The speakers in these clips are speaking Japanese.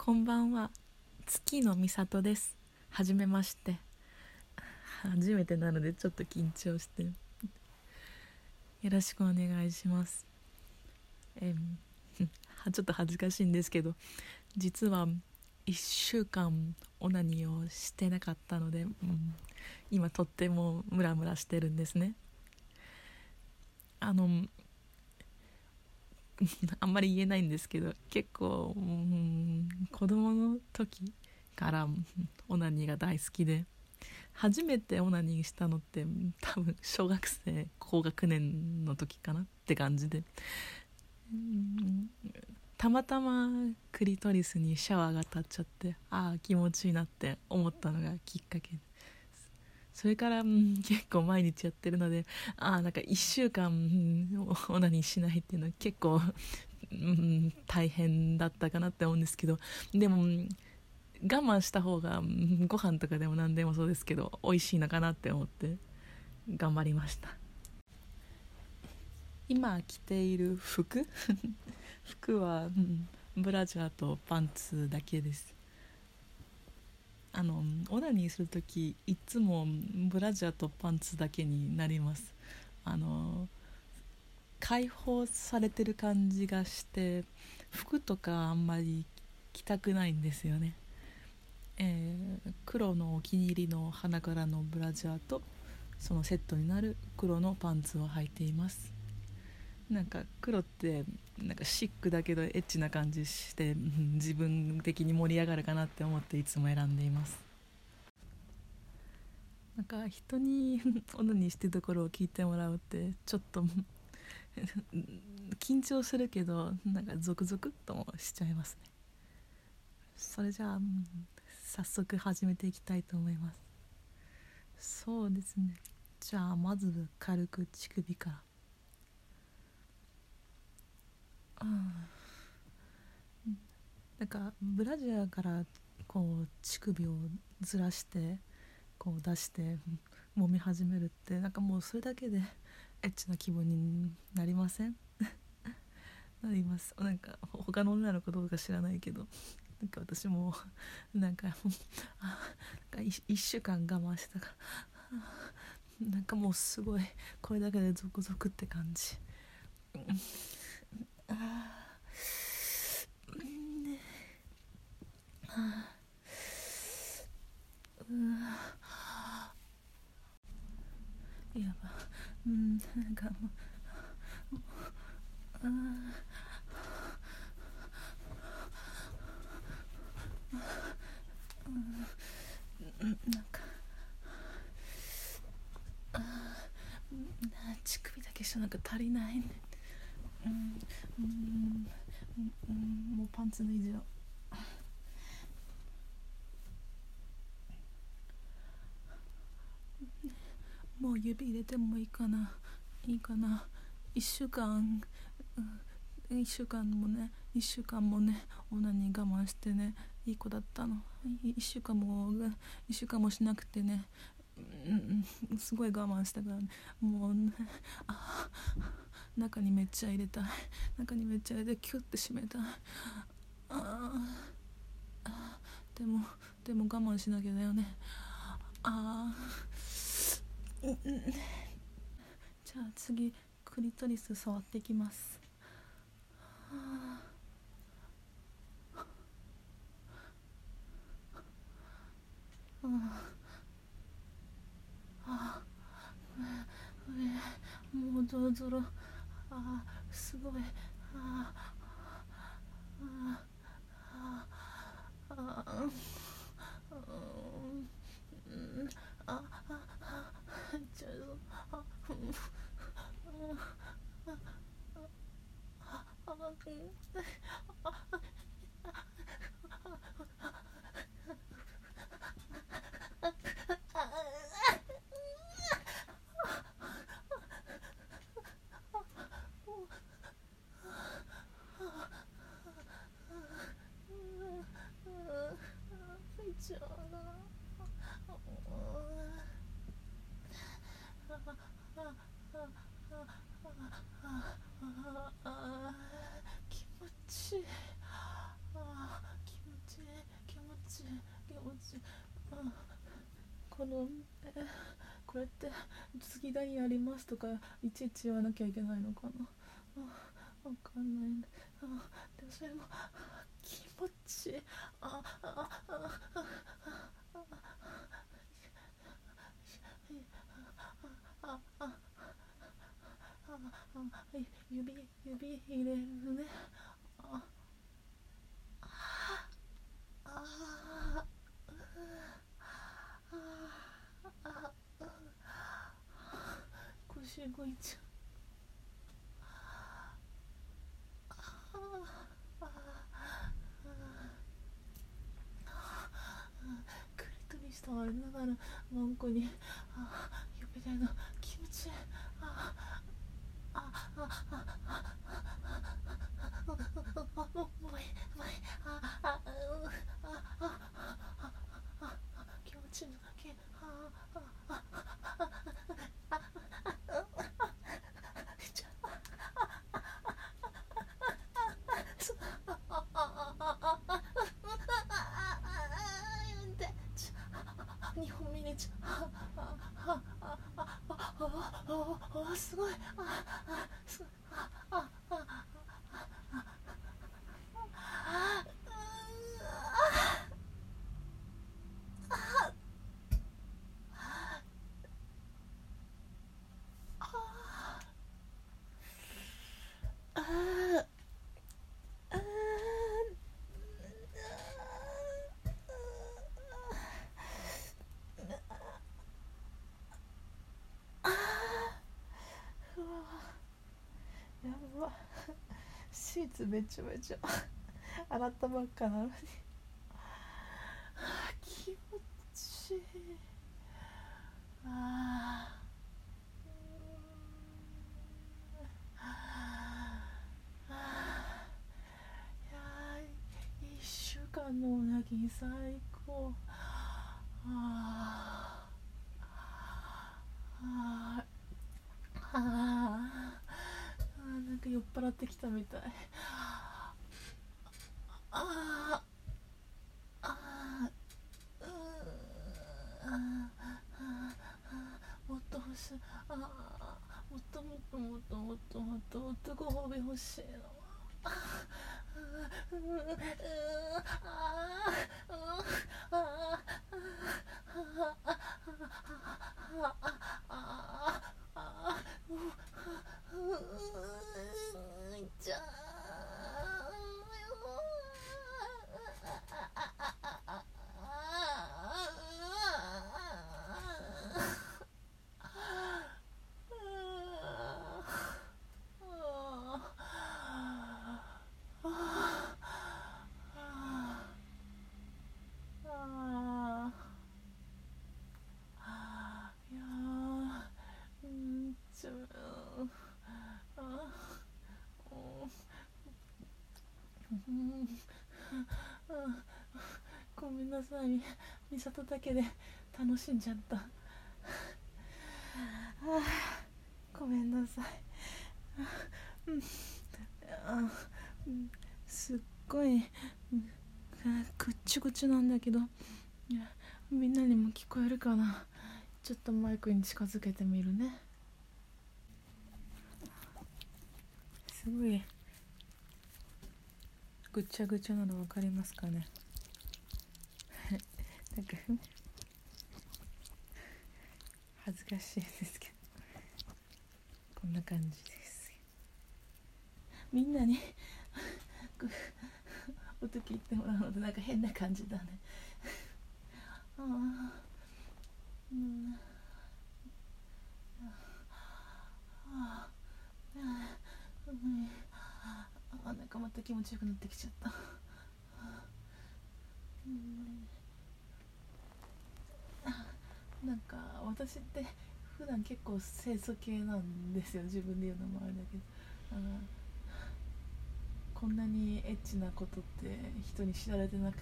こんばんは。月野美里です。はじめまして。初めてなのでちょっと緊張してよろしくお願いします。えちょっと恥ずかしいんですけど、実は1週間オナニーをしてなかったので、今とってもムラムラしてるんですね。あのあんまり言えないんですけど、結構、子供の時からオナニーが大好きで、初めてオナニーしたのって多分小学生高学年の時かなって感じで、たまたまクリトリスにシャワーが当たっちゃって、ああ気持ちいいなって思ったのがきっかけで、それから、結構毎日やってるので、なんか1週間、オナニーしないっていうのは結構、大変だったかなって思うんですけど、でも我慢した方が、ご飯とかでも何でもそうですけど美味しいのかなって思って頑張りました。今着ている服は、ブラジャーとパンツだけです。オナニーするときいつもブラジャーとパンツだけになります。あの解放されてる感じがして、服とかあんまり着たくないんですよね。黒のお気に入りの花柄のブラジャーとそのセットになる黒のパンツを履いています。なんか黒ってなんかシックだけどエッチな感じして、自分的に盛り上がるかなって思っていつも選んでいます。なんか人にオナニーしてるところを聞いてもらうってちょっと緊張するけど、なんかゾクゾクっともしちゃいますね。それじゃあ、早速始めていきたいと思います。そうですね、じゃあまず軽く乳首から。なんかブラジャーからこう乳首をずらしてこう出して揉み始めるって、なんかもうそれだけでエッチな気分になりません？なります。なんか他の女の子どうか知らないけど、なんか私もなんか1週間我慢したから、なんかもうすごいこれだけでゾクゾクって感じ。やば、なんかもう、なんか乳首だけじゃなんか足りないね。もうパンツ脱いじゃう。もう指入れてもいいかな、いいかな。1週間、1週間もね、1週間もね、オナニー我慢してね、いい子だったの。1週間もしなくてね、すごい我慢したからね、もうね、中にめっちゃ入れたい、中にめっちゃ入れてキュッて締めたい。でも我慢しなきゃだよね。じゃあ次クリトリス触っていきます。もうゾロゾロ、すごい、ああああちょっとちゃうな。気持ちいい。気持ちいい。 このこれって次何やりますとかいちいち言わなきゃいけないのかな。わかんない。でもそれも気持ちいい。指入れるね。腰動いちゃう。クリトリス触りながら文句に指での気持ちいい。気持ちいい。2本見れちゃう。すごい。すごい。やば、シーツめちゃめちゃ洗ったばっかなのに気持ちいい。いや1週間のうなぎ最高。なんか酔っ払ってきたみたい。もっと欲しい。もっともっともっともっともっともっとご褒美欲しいの。じゃごめんなさい、美里だけで楽しんじゃった。ごめんなさい。すっごいぐっちゅぐちゅなんだけど、みんなにも聞こえるかな。ちょっとマイクに近づけてみるね。すごいぐっちゃぐちゃなの分かりますかね。なんか恥ずかしいですけど、こんな感じです。みんなに音聞いてもらうのでなんか変な感じだね。なんかまた気持ちよくなってきちゃった。なんか私って普段結構清楚系なんですよ。自分で言うのもあれだけど、こんなにエッチなことって人に知られてなくて、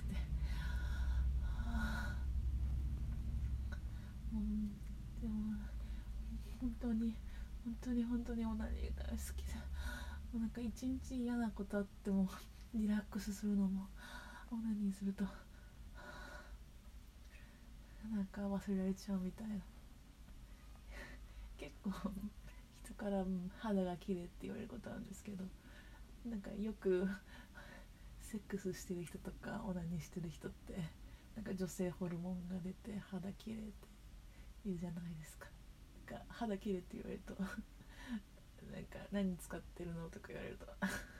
でも本当にオナニーが好きで、なんか一日嫌なことあってもリラックスするのもオナニーするとなんか忘れられちゃうみたいな。結構人から肌が綺麗って言われることあるんですけど、なんかよくセックスしてる人とかオナニーしてる人ってなんか女性ホルモンが出て肌綺麗って言うじゃないですか。なんか肌綺麗って言われるとなんか何使ってるのとか言われると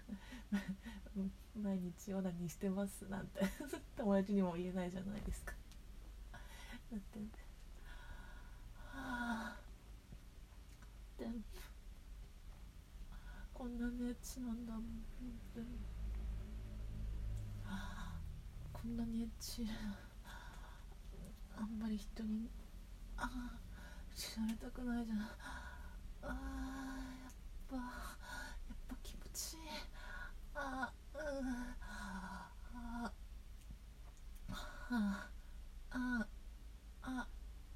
毎日オナニーしてますなんて友達にも言えないじゃないですか。だってはあ、でもこんなにエッチなんだもん。でもこんなにエッチあんまり人に知られたくないじゃん。やっぱ気持ちいい。あーうんああああ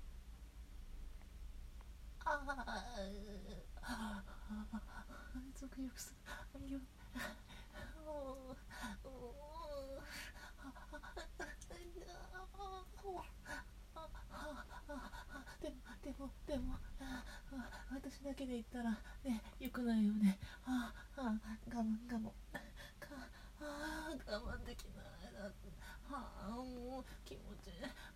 続欲するでも私だけで言ったらねよくないよね。我慢我慢できないだって。もう気持ちいい。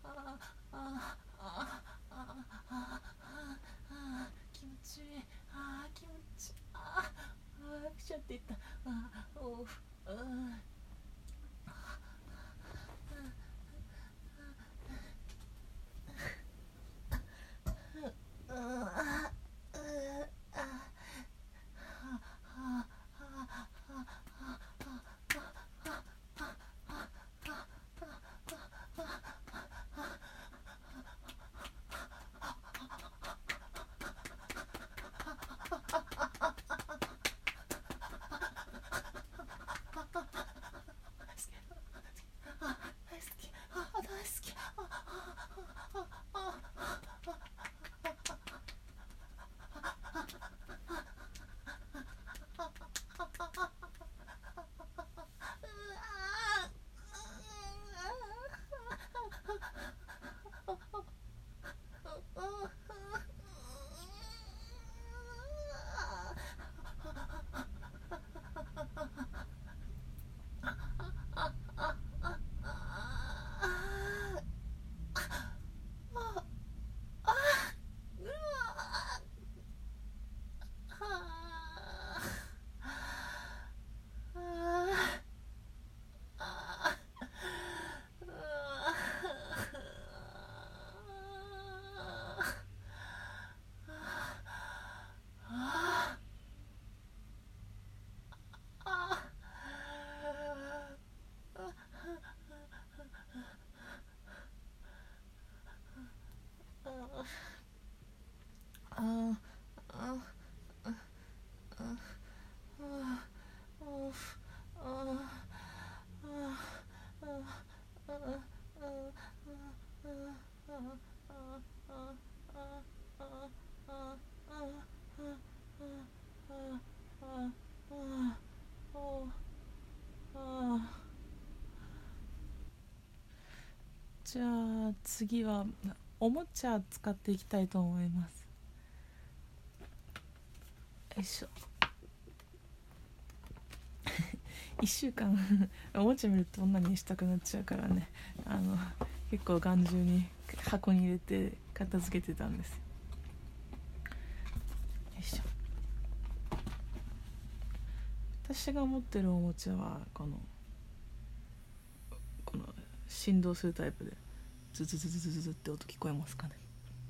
気持ちいい。気持ちいい。くしゃって言った。おう大好き。大好き。じゃあ次はおもちゃ使っていきたいと思います。よいしょ。1週間おもちゃ見ると女にしたくなっちゃうからね、結構頑重に箱に入れて片付けてたんです。よいしょ。私が持ってるおもちゃはこの振動するタイプでズズズズズズズって音聞こえますかね。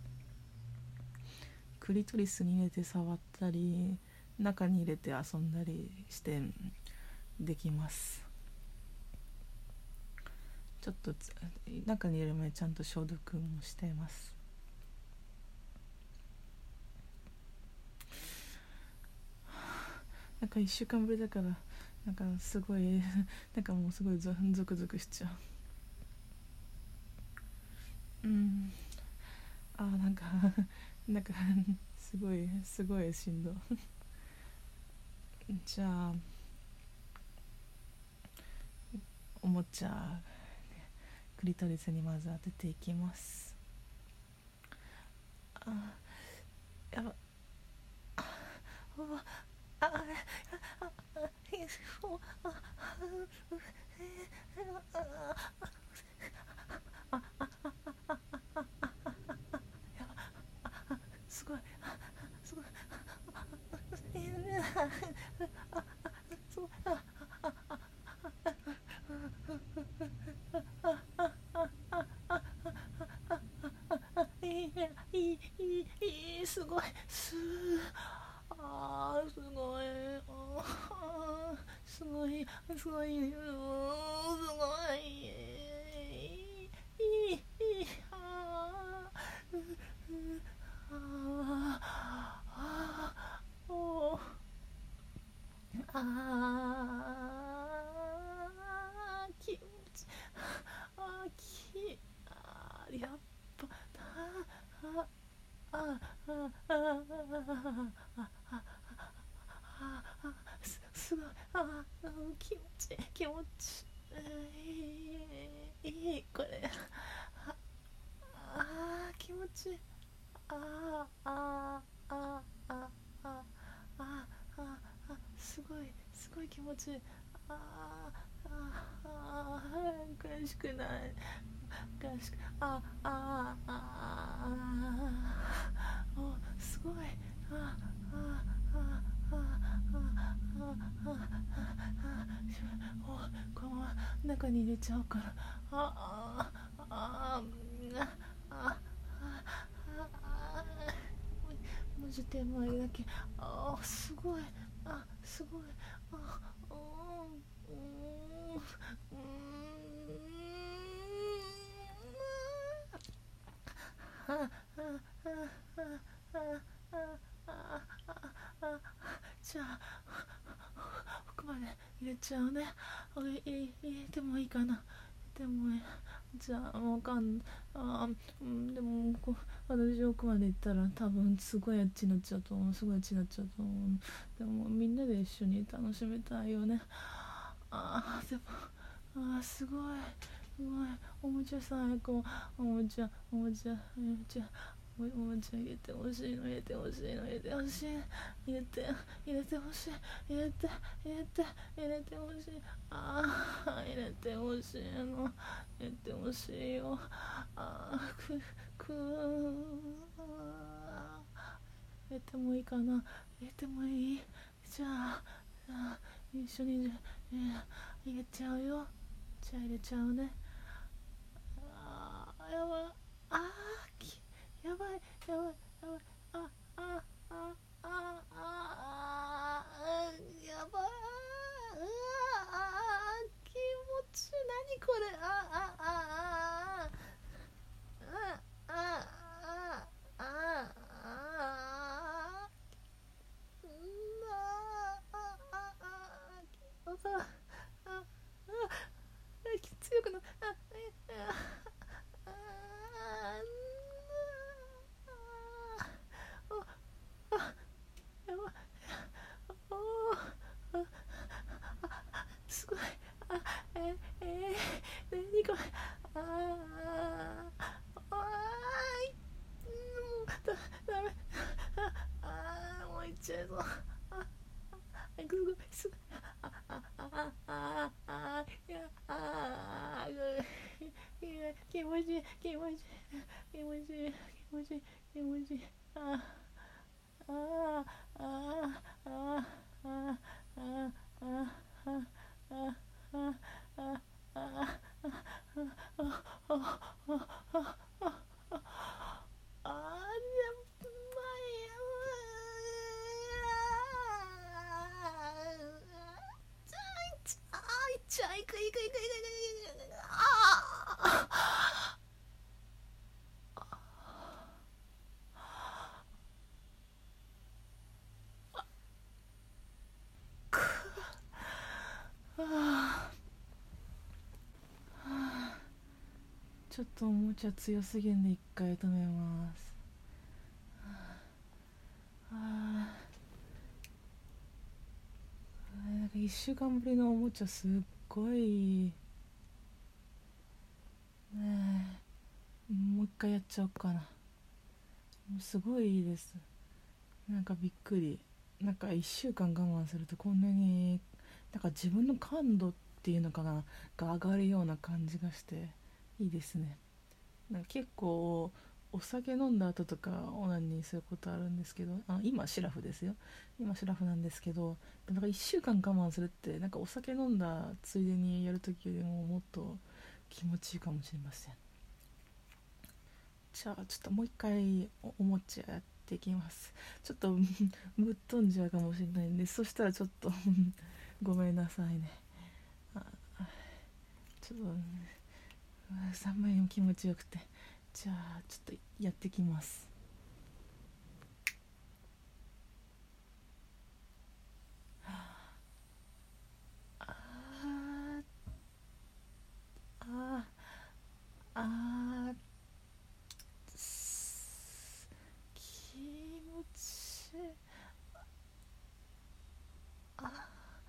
クリトリスに入れて触ったり中に入れて遊んだりしてできます。ちょっと中に入れる前にちゃんと消毒もしています。なんか1週間ぶりだからなんかすごいなんかもうすごいゾクゾクしちゃう。なんかすごいしんどじゃあおもちゃクリトリスにまず当てていきます。 あやばあああすごいすごいすごいすごいすごいすごいすごいすごいあお気持ちやっぱああああすごい気持ち気持ちいいこれ気持ちいいああああああすごいすごい気持ちいい悔しくない悔しくすごいあああこのまま中に入れちゃうからああああマジで前だけすごいすごいじゃあ奥まで入れちゃうね入れてもいいかなでもじゃあわかんでも私奥まで行ったら多分すごいあっちになっちゃうと思うすごいあっちになっちゃうと思うでもみんなで一緒に楽しめたいよねでもすごいすごいおもちゃ最高おもちゃ入れてほしいの入れてほしいの入れてほしい入れてほしい入れてほしい入れてほしいの入れてほしいよ入れてもいいかな入れてもいいじゃあ一緒に入れちゃうよじゃあ入れちゃうねやばいやばいやばいやばいやばい気持ち何これ強くなやばいすごい何これもうダメもういっちゃうぞすごい気持ちいい気持ちいい気持ちいい気持ちいい気持ちいいちょっとおもちゃ強すぎるんで一回止めますなんか1週間ぶりのおもちゃすっごいねもう一回やっちゃおうかなすごいいいです。なんかびっくり。なんか1週間我慢するとこんなになんか自分の感度っていうのかなが上がるような感じがしていいですね。なんか結構お酒飲んだ後とかオナニーすることあるんですけど、今シラフですよ。今シラフなんですけど、なんか1週間我慢するってなんかお酒飲んだついでにやるときよりももっと気持ちいいかもしれません。じゃあちょっともう一回おもちゃやっていきます。ちょっとぶっ飛んじゃうかもしれないんで、そしたらちょっとごめんなさいね。あちょっと3枚も気持ちよくて、じゃあちょっとやってきます。あーあーあー気持ちいい。あ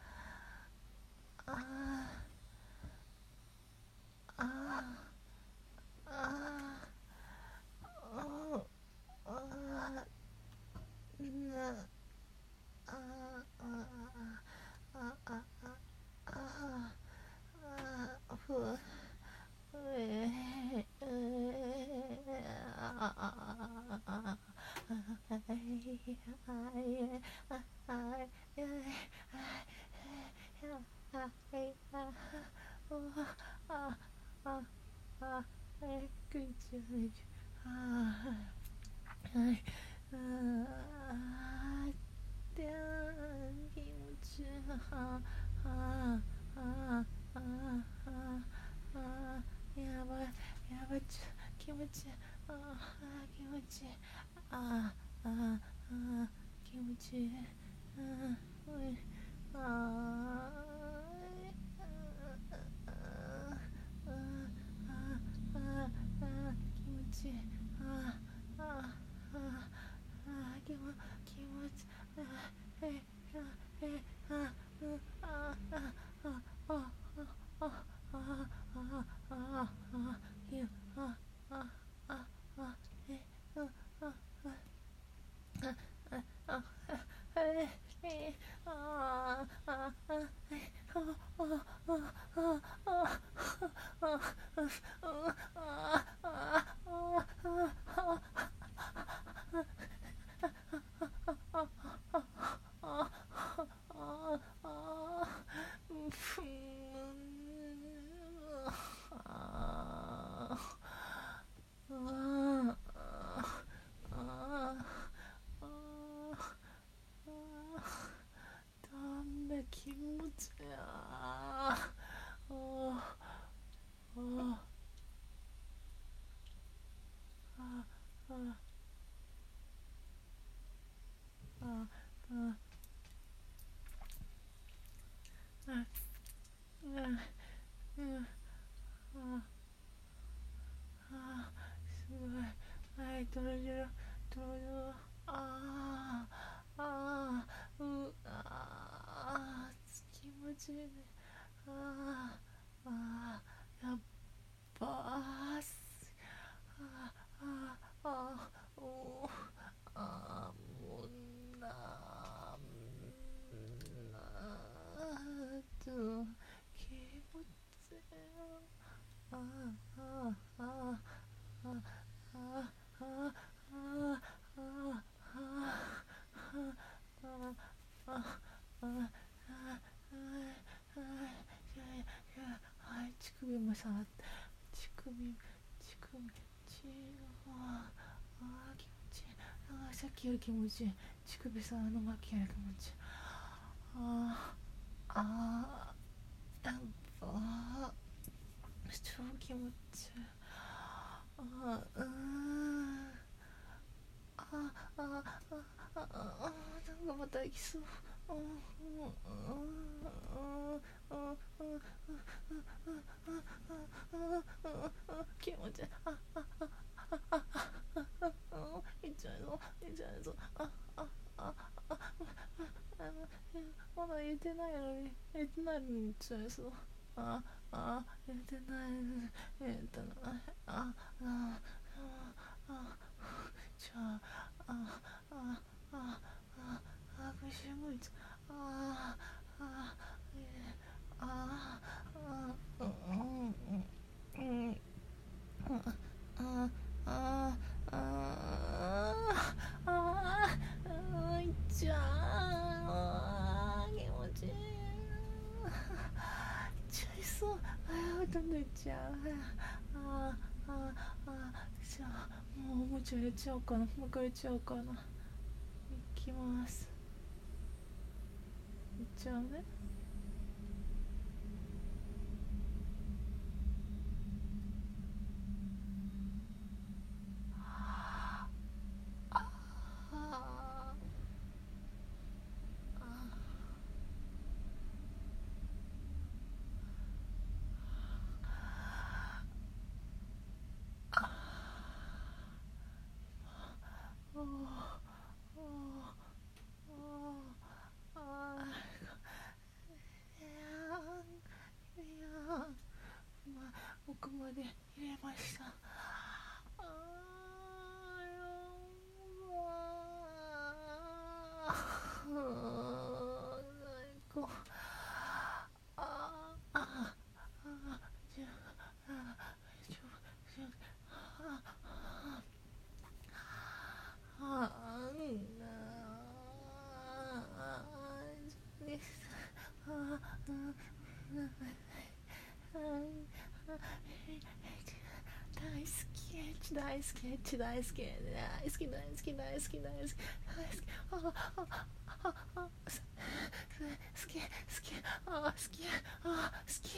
あああああなあああああふうえくいちゃいはい、で気持ちいいはああやばいやばい気持ちいい気持ちいいああ気持ちいいあ気持ちいいあああ気持ちええあうんあああああああきああああえあああええあああえあああああなんだ気持ちやすごいはいとろじろとろじろ気持ちいいねあーあーやっぱおもうと気持ちいいああああああはい乳首も触って乳首気持ちいいさっきより気持ちいい乳首触るのが気より気持ちいいやっぱ超気持ちいいなんかまた行きそう気持ちいいいっちゃいぞまだ言ってないのに言っちゃいそう言ってないのに言ってないじゃあちああああうんああいっちゃ気持ちいいちゃいそうどんどんいっちゃうじゃあもうおもちゃやっちゃおうかなもう一回やっちゃおうかないきますいっちゃうね奥まで入れました最高大好きエッチ大好き大好き大好き大好き大好き大好き好き好き好き好き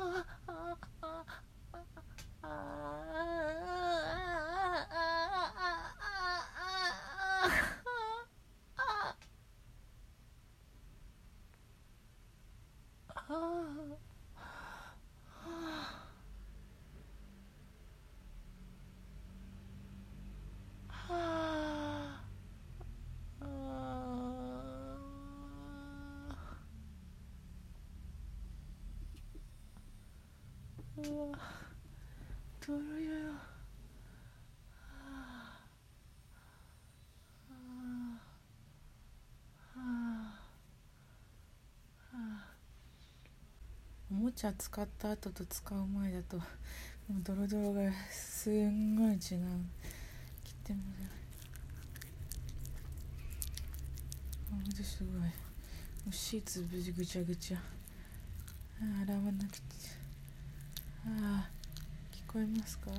とろよおもちゃ使った後と使う前だともうドロドロがすんごい違う切ってもほんとすごいもうシーツぐちゃぐちゃ洗わなくて聞こえますか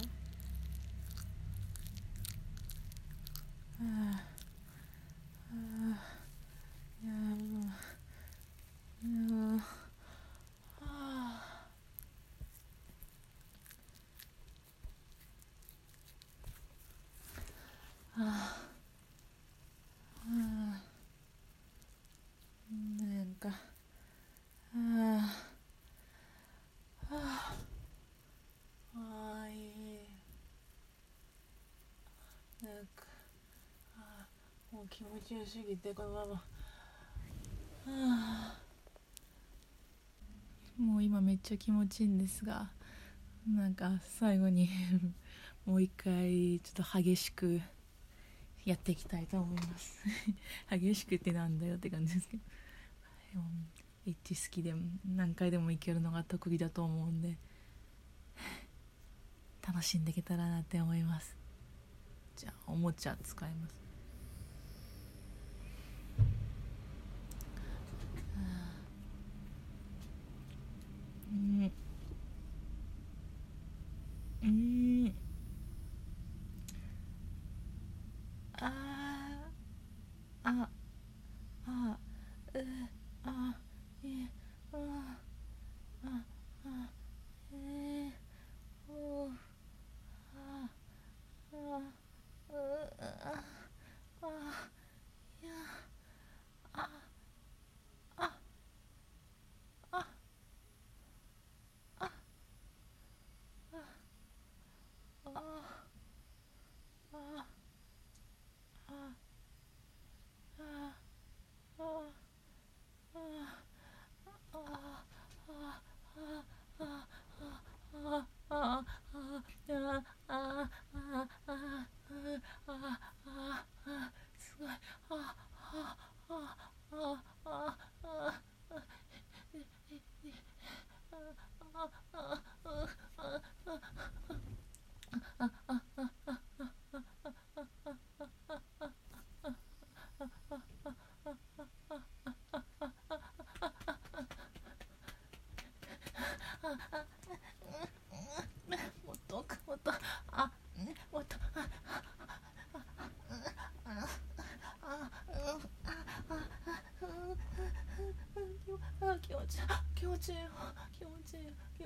いやもうなんかいいなんかもう気持ちよすぎてこのままもう今めっちゃ気持ちいいんですがなんか最後にもう一回ちょっと激しくやっていきたいと思います激しくってなんだよって感じですけどエッチ好きで何回でもいけるのが得意だと思うんで楽しんでいけたらなって思います。じゃあおもちゃ使います。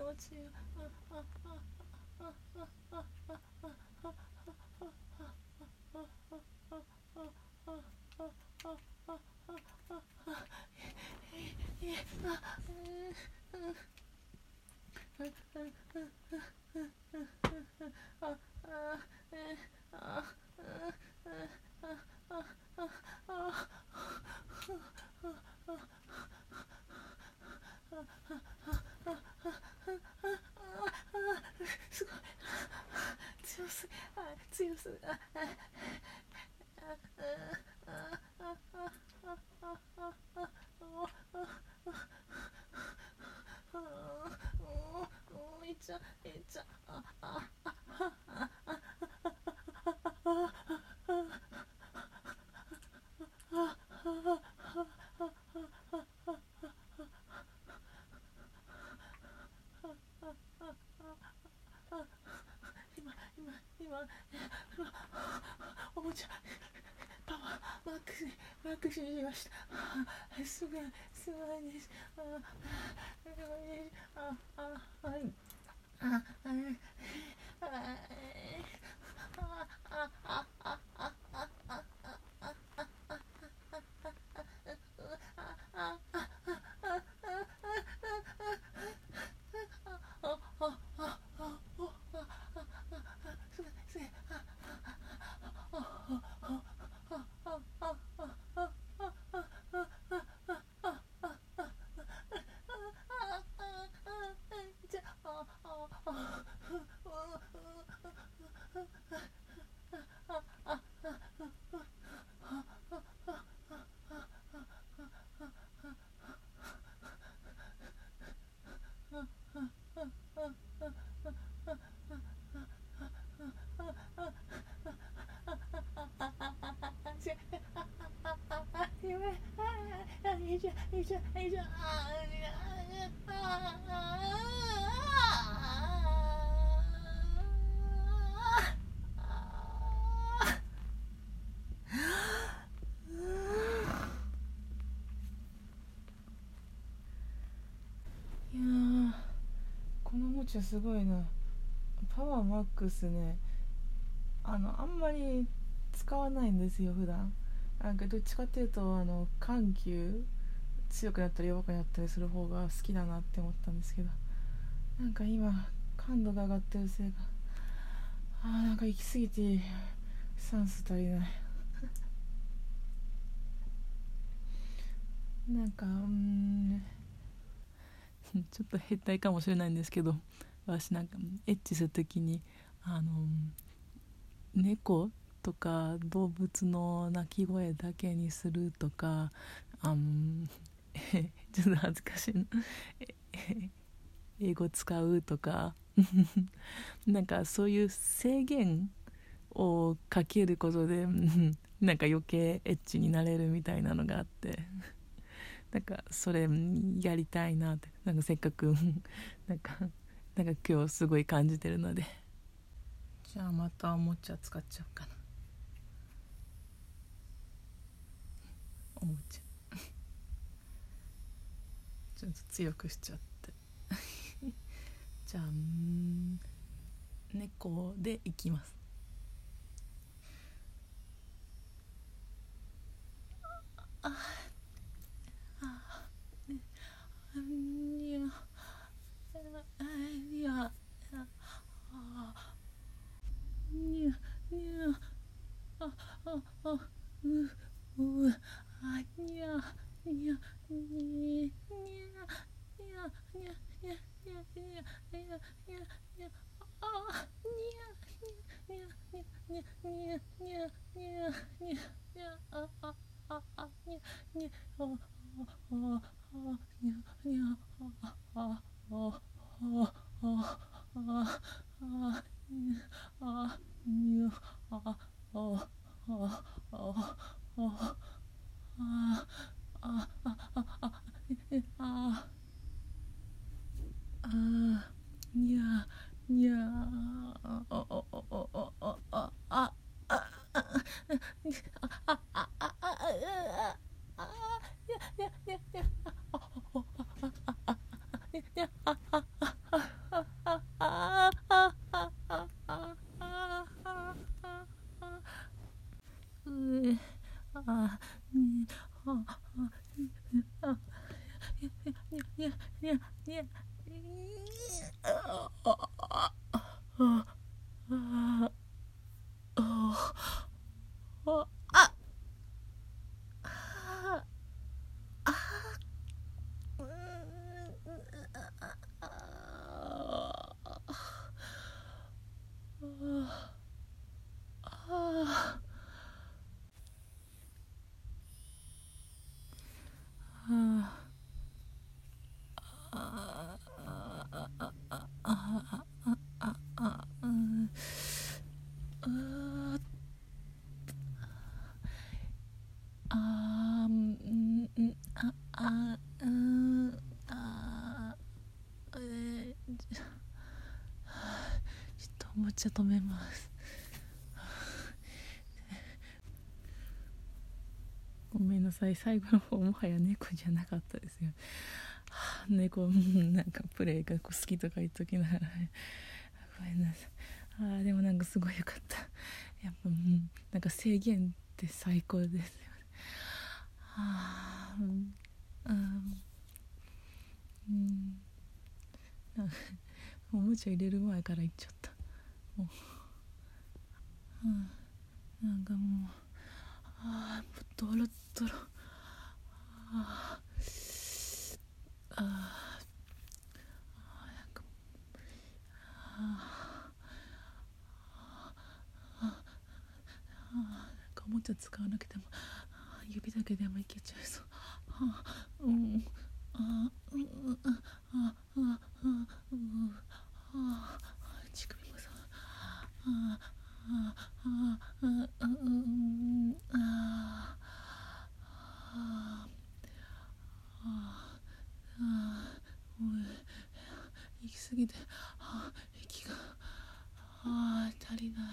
ちいいよ。すごい強すぎ、強すぎ、いっちゃいっちゃ今おもちゃパワーマックスにしました。すごいです。このおもちゃすごいな。パワーマックスね、あんまり使わないんですよ普段。なんかどっちかっていうと緩急強くなったり弱くなったりする方が好きだなって思ったんですけど、なんか今感度が上がってるせいかなんか行き過ぎて酸素足りないなんかちょっと変態かもしれないんですけど、私なんかエッチするときに猫とか動物の鳴き声だけにするとかちょっと恥ずかしいな英語使うとかなんかそういう制限をかけることでなんか余計エッチになれるみたいなのがあってなんかそれやりたいなって、なんかせっかくなんか今日すごい感じてるので、じゃあまたおもちゃ使っちゃおうかな。おもちゃちょっと強くしちゃってじゃあ猫でいきます。 あああああちょっとおもちゃ止めます。ごめんなさい、最後の方もはや猫じゃなかったですよ。猫なんかプレイが好きとか言っときながら、ね、ごめんなさい。でもなんかすごいよかった。やっぱ、なんか制限って最高ですよね。おもちゃ入れる前から言っちゃった。もう、なんかもうドロドロ。おもちゃ使わなくても指だけでもいけちゃいそう。乳首もさ行き過ぎて息が足りない。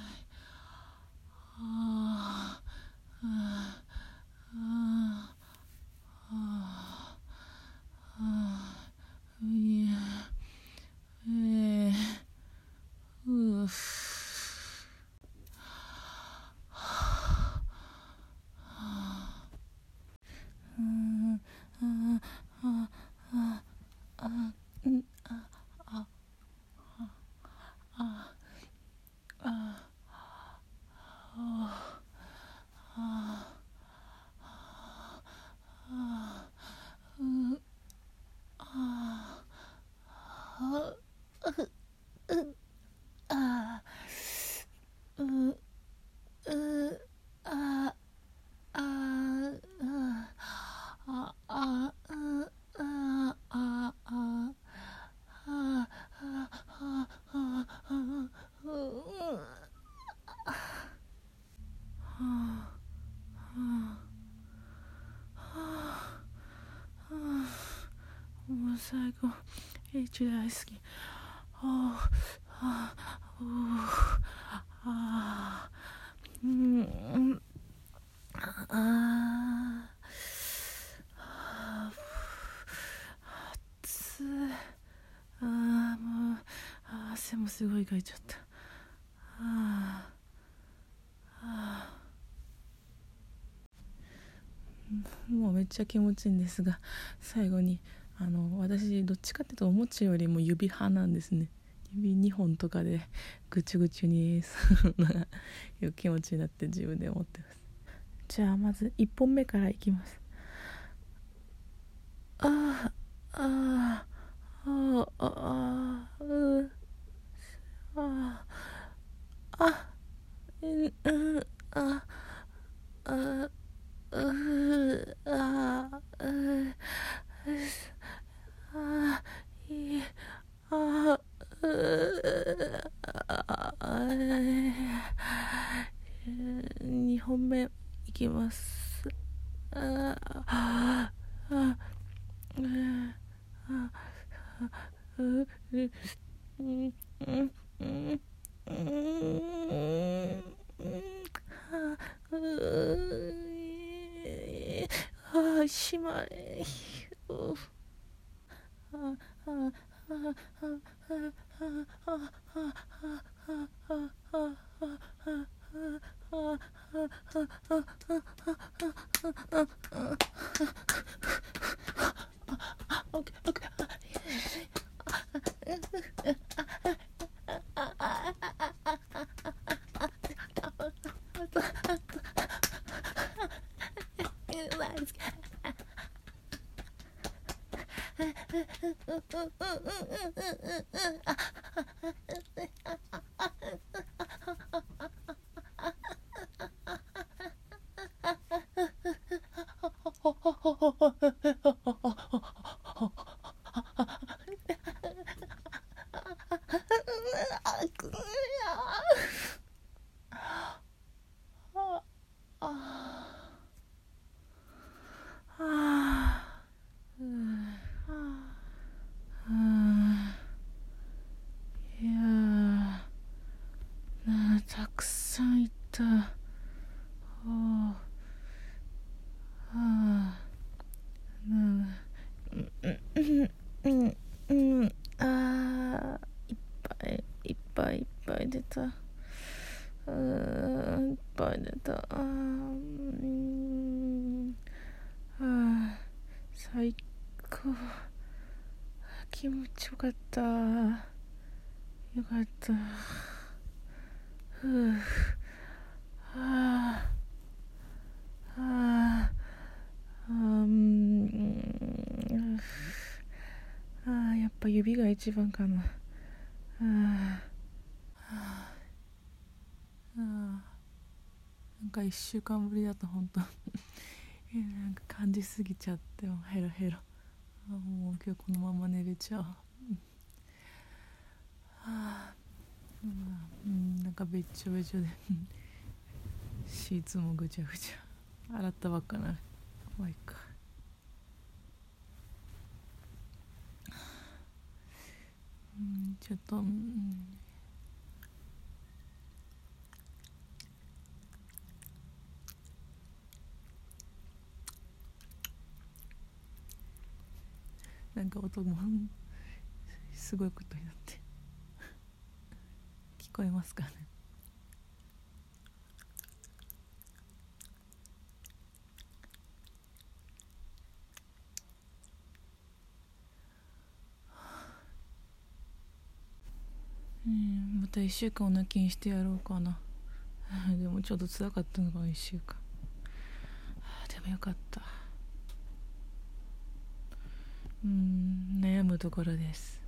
もう最後 H 大好き。もう汗もすごいかいちゃった。もうめっちゃ気持ちいいんですが、最後に私どっちかっていうとおもちゃよりも指派なんですね。指2本とかでぐちゅぐちゅにするのがいう気持ちになって自分で思ってます。じゃあまず1本目からいきます。2本目いきます。しまえ。 たくさんいた。いっぱいいっぱい出た。いっぱい出た。最高。気持ちよかった。よかった。やっぱ指が一番かな。なんか1週間ぶりだと本当なんか感じすぎちゃってもヘロヘロ。もう今日このまま寝れちゃう。なんかべっちょべちょでシーツもぐちゃぐちゃ洗ったばっかなる。まあいいか。ちょっとなんか音もすごいことになって聞こえますかね。また1週間お泣きにしてやろうかな。でもちょっと辛かったのが1週間。でもよかった。悩むところです。